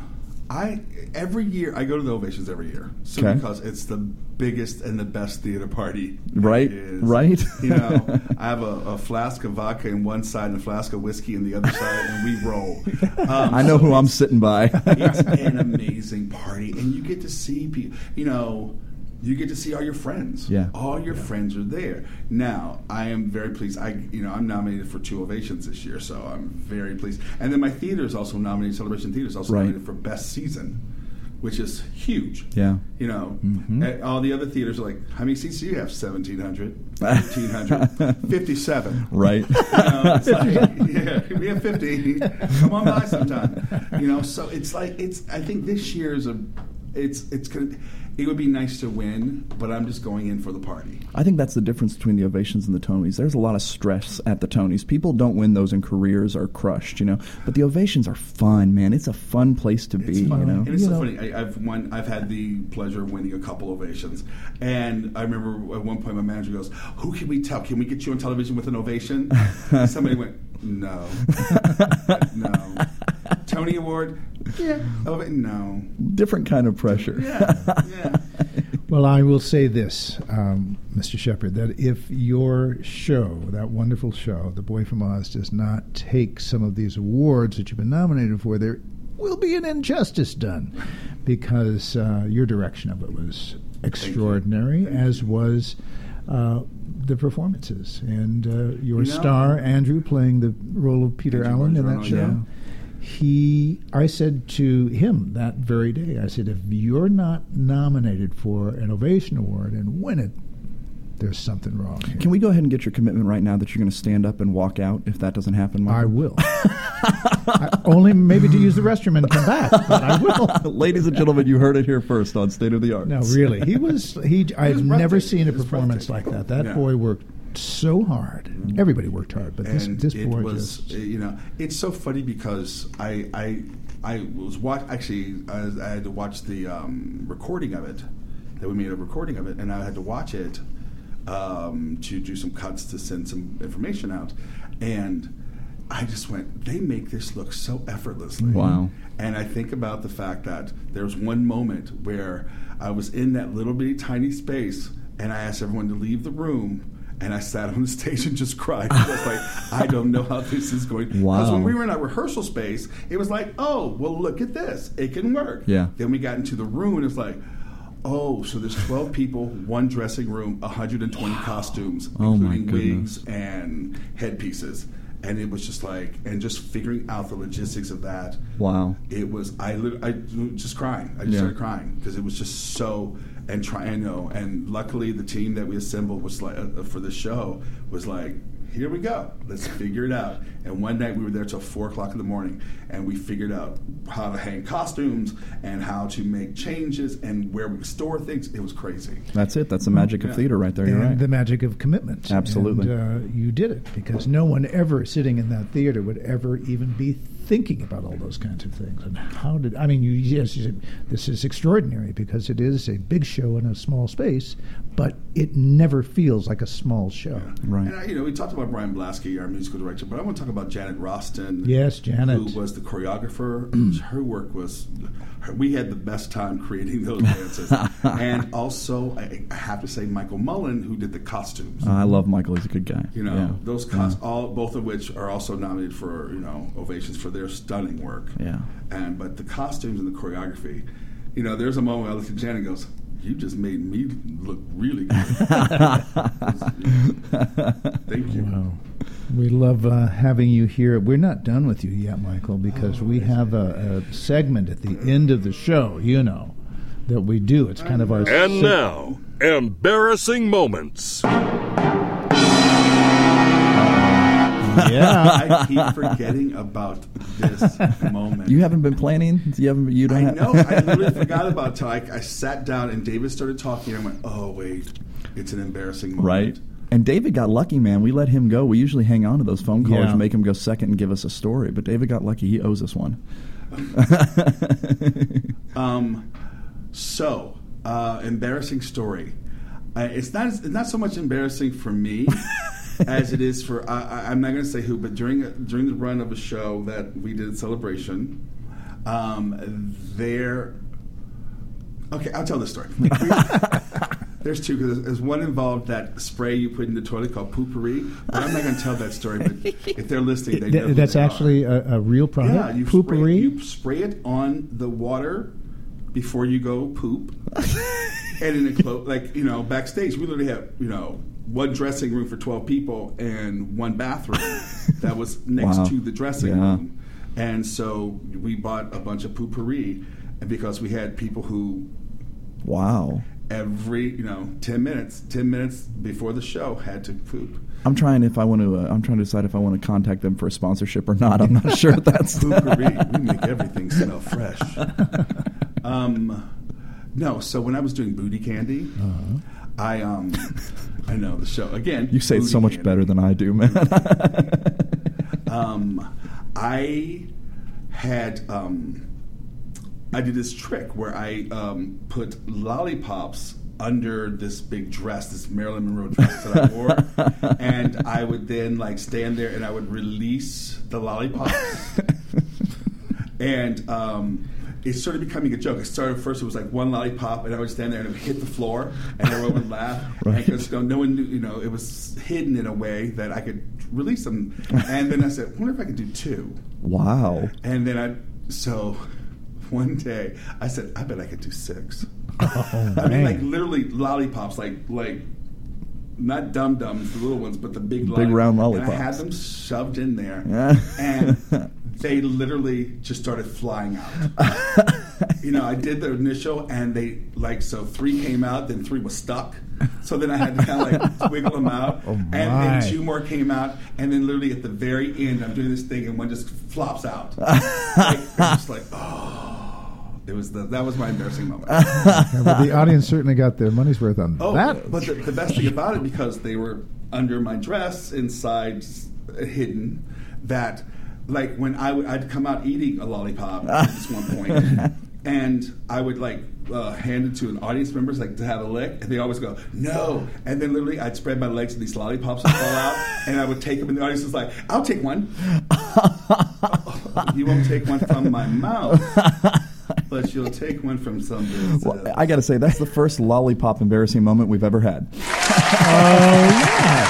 I every year I go to the Ovations every year, so Okay. because it's the biggest and the best theater party, Right, there is. right. You know, I have a, a flask of vodka in one side and a flask of whiskey in the other side, and we roll. Um, I know so who I'm it's- sitting by. It's an amazing party, and you get to see people. You know, you get to see all your friends. Yeah. all your friends are there. Now, I am very pleased. I, you know, I'm nominated for two Ovations this year, so I'm very pleased. And then my theater is also nominated. Celebration Theater is also Right. nominated for Best Season, which is huge. Yeah. You know, Mhm. and all the other theaters are like, how many seats do you have? seventeen hundred, fifteen hundred, fifty-seven. Right. You know, it's like, yeah, we have fifty. Come on by sometime. You know, so it's like it's. I think this year is a. It's it's gonna. It would be nice to win, but I'm just going in for the party. I think that's the difference between the Ovations and the Tonys. There's a lot of stress at the Tonys. People don't win those and careers are crushed, you know. But the Ovations are fun, man. It's a fun place to be, It's fun. you know. And it's You so know- funny. I, I've won. I've had the pleasure of winning a couple Ovations, and I remember at one point my manager goes, "Who can we tell? Can we get you on television with an ovation?" And somebody went, "No, no." Tony Award, yeah, oh, no, Different kind of pressure. yeah, yeah. Well, I will say this, um, Mister Shepard, that if your show, that wonderful show, The Boy from Oz, does not take some of these awards that you've been nominated for, there will be an injustice done, because uh, your direction of it was extraordinary, Thank you. as was uh, the performances. And uh, your You know, star, Andrew, playing the role of Peter Andrew Allen in that Barnes, show. yeah. He, I said to him that very day, I said, if you're not nominated for an Ovation Award and win it, there's something wrong here. Can we go ahead and get your commitment right now that you're going to stand up and walk out if that doesn't happen, Michael? I will. I, only maybe to use the restroom and come back, but I will. Ladies and gentlemen, you heard it here first on State of the Arts. No, really, he was. He. I've was never breathtaking. seen a It was performance like breathtaking. that. That Yeah. boy worked so hard. Everybody worked hard, but this and this it boy was, just. uh, you know, it's so funny because I I I was watch actually I, was- I had to watch the um, recording of it, that we made a recording of it, and I had to watch it um, to do some cuts to send some information out, and I just went, they make this look so effortlessly. Wow. And I think about the fact that there was one moment where I was in that little bitty tiny space, and I asked everyone to leave the room, and I sat on the stage and just cried. I was like, I don't know how this is going. Because Wow. when we were in our rehearsal space, it was like, oh, well, look at this. It can work. Yeah. Then we got into the room, and it's like, oh, so there's twelve people, one dressing room, one hundred twenty costumes, Oh, my including goodness. wigs and headpieces. And it was just like, and just figuring out the logistics of that. Wow. It was, I, lit- I was just crying. I just Yeah. started crying because it was just so, and try, I know. And luckily, the team that we assembled was like, uh, for the show was like, here we go. Let's figure it out. And one night we were there till four o'clock in the morning, and we figured out how to hang costumes and how to make changes and where we store things. It was crazy. That's it. That's the magic of Yeah. theater right there. You're and right. the magic of commitment. Absolutely. And uh, you did it, because no one ever sitting in that theater would ever even be thinking about all those kinds of things. And how did, I mean, you, yes, you said, this is extraordinary because it is a big show in a small space, but it never feels like a small show. Right. And I, you know, we talked about Brian Blasky, our musical director, but I want to talk about Janet Roston. Yes, Janet. Who was the choreographer. Her work was, her, we had the best time creating those dances. And also, I, I have to say, Michael Mullen, who did the costumes. I love Michael. He's a good guy. You know, Yeah. those Yeah. cost, all both of which are also nominated for, you know, ovations for their stunning work. Yeah. And but the costumes and the choreography, you know, there's a moment I looked at Janet and goes, "You just made me look really good." Thank you. Wow. We love uh, having you here. We're not done with you yet, Michael, because we have a, a segment at the end of the show, you know, that we do. It's kind of our... And now, embarrassing moments. Yeah. I keep forgetting about this moment. You haven't been planning? You haven't. You don't. I have, know. I literally forgot about it till I, I sat down and David started talking. And I went, "Oh wait, it's an embarrassing moment." Right. And David got lucky, man. We let him go. We usually hang on to those phone calls Yeah. and make him go second and give us a story. But David got lucky. He owes us one. Um, so, uh, embarrassing story. Uh, it's not. It's not so much embarrassing for me as it is for. I, I, I'm not going to say who, but during during the run of a show that we did at Celebration, Um, there. Okay, I'll tell this story. There's two, because there's one involved that spray you put in the toilet called Poopery, but I'm not going to tell that story. But if they're listening, they know who That's they actually are. a, a real product. Yeah, you Poopery. spray, you spray it on the water before you go poop, and in a clo- like you know backstage, we literally have you know one dressing room for twelve people and one bathroom that was next Wow. to the dressing Yeah. room, and so we bought a bunch of Poopery, and because we had people who. Wow. Every you know ten minutes, ten minutes before the show, had to poop. I'm trying if I want to. Uh, I'm trying to decide if I want to contact them for a sponsorship or not. I'm not sure if that's. Poopery, we make everything smell fresh. Um, no, so when I was doing Booty Candy, uh-huh. I um, I know the show again. You say it so much Candy. better than I do, man. um, I had um. I did this trick where I um, put lollipops under this big dress, this Marilyn Monroe dress that I wore, and I would then like stand there and I would release the lollipops, and um, it started becoming a joke. It started first; it was like one lollipop, and I would stand there and it would hit the floor, and everyone would laugh, right. because you know, no one knew, you know, it was hidden in a way that I could release them, and then I said, "I wonder if I could do two." Wow! And then I so. One day, I said, I bet I could do six. Oh, I mean, man. like literally lollipops, like like not dum dums, the little ones, but the big, Big lolli- round And I lollipops. had them shoved in there, Yeah. and they literally just started flying out. You know, I did the initial, and they like so three came out, then three was stuck. So then I had to kind of like wiggle them out, Oh, and my. then two more came out, and then literally at the very end, I'm doing this thing, and one just flops out. Like, I'm just like, oh. It was the, that was my embarrassing moment. Yeah, well, the audience certainly got their money's worth on Oh, that. but the, the best thing about it, because they were under my dress, inside uh, hidden, that like when I would, I'd come out eating a lollipop at this one point, and I would like uh, hand it to an audience members like to have a lick, and they always go no, and then literally I'd spread my legs and these lollipops would fall out, and I would take them, and the audience was like, "I'll take one." You won't take one from my mouth. But you'll take one from somebody. Well, I got to say, that's the first lollipop embarrassing moment we've ever had. Oh, yeah.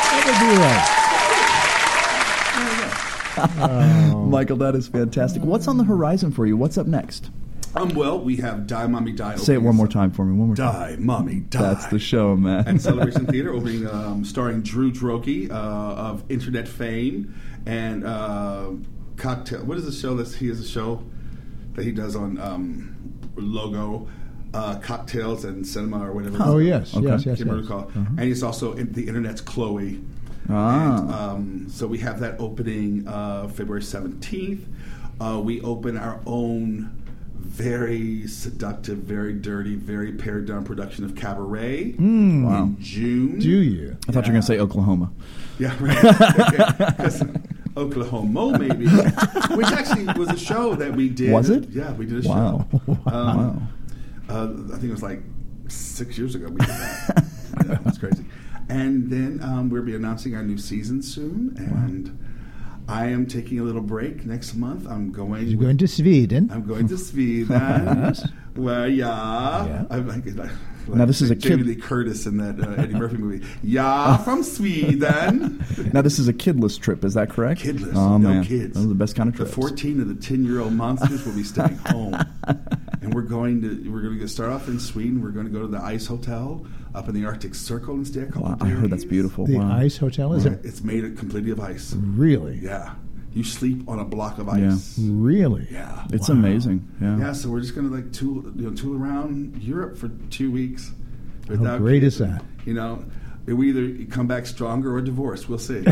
That would be right. Oh. Michael, that is fantastic. What's on the horizon for you? What's up next? Um, well, we have Die Mommy Die. Say it one more time for me. One more time. Die Mommy Die. That's the show, man. At Celebration Theater, opening, um, starring Drew Droege uh, of internet fame and uh, Cocktail. What is the show that he has a show that he does on um, Logo? Uh, cocktails and cinema or whatever. Oh, yes, Okay. yes, yes, Can't remember yes. what it's called. Uh-huh. And he's also in the internet's Chloe. Ah. And, um, so we have that opening uh, February seventeenth. Uh, we open our own very seductive, very dirty, very pared down production of Cabaret Mm. Wow. in June. Do you? I thought you were going to say Oklahoma. Yeah, right. Okay. 'Cause Oklahoma, maybe. Which actually was a show that we did. Was it? Yeah, we did a Wow. show. Um, Wow. Uh, I think it was like six years ago we did that. Yeah, that's crazy. And then um, we'll be announcing our new season soon. And I am taking a little break next month. I'm going. You're going to Sweden. I'm going to Sweden. Yes. Where, yeah. Yeah. I'm like, like, Now, this is a Jamie kid- Lee Curtis in that uh, Eddie Murphy movie. Yeah, from Sweden. Now, this is a kidless trip, is that correct? Kidless, Oh, no man. kids. Those are the best kind of The trips. fourteen of the ten-year-old monsters will be staying home, and we're going to we're going to start off in Sweden. We're going to go to the Ice Hotel up in the Arctic Circle and stay a couple Wow, of I days. heard that's beautiful. The Wow. Ice Hotel, is Right. it It's made completely of ice. really? Yeah, you sleep on a block of Yeah. ice. Really? Yeah, It's Wow. amazing. Yeah. yeah. So we're just going to like tool you know tool around Europe for two weeks. Without great kids. is that? You know, we either come back stronger or divorced. We'll see.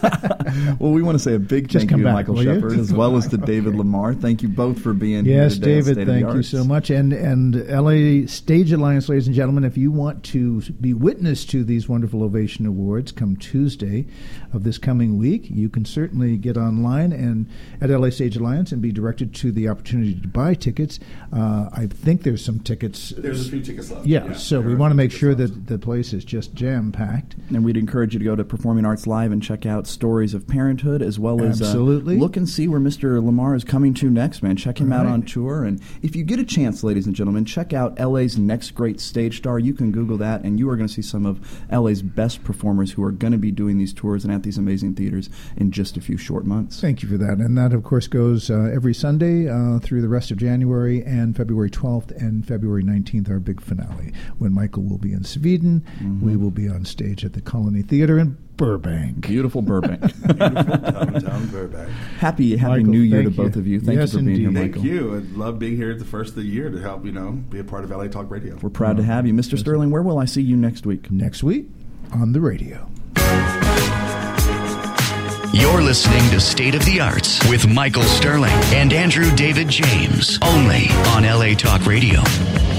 Well, we want to say a big Just thank come you to back, Michael will you? Shepard as well as to David Lamar. Thank you both for being Yes, here today. on David, State of the thank you Arts. so much. And and L A Stage Alliance, ladies and gentlemen, if you want to be witness to these wonderful Ovation Awards come Tuesday of this coming week, you can certainly get online and at L A Stage Alliance and be directed to the opportunity to buy tickets. Uh, I think there's some tickets. There's a few tickets left. Yeah, so there we are want to a few make sure tickets left. that the place is just jam packed. jam-packed. And we'd encourage you to go to Performing Arts Live and check out Stories of Parenthood, as well as Absolutely. Uh, look and see where Mister Lamar is coming to next, man. Check him All out right. on tour. And if you get a chance, ladies and gentlemen, check out L A's Next Great Stage Star. You can Google that, and you are going to see some of L A's best performers who are going to be doing these tours and at these amazing theaters in just a few short months. Thank you for that. And that, of course, goes uh, every Sunday uh, through the rest of January, and February twelfth and February nineteenth, our big finale, when Michael will be in Sweden. Mm-hmm. We will be on stage at the Colony Theater in Burbank. Beautiful Burbank. Beautiful downtown Burbank. Happy Happy Michael, New Year to thank both you. of you. Thank Yes, you for being indeed. here, Thank Michael. you. I love being here at the first of the year to help, you know, be a part of L A Talk Radio. We're proud to have you. Mister Sterling, where will I see you next week? Next week on the radio. You're listening to State of the Arts with Michael Sterling and Andrew David James, only on L A Talk Radio.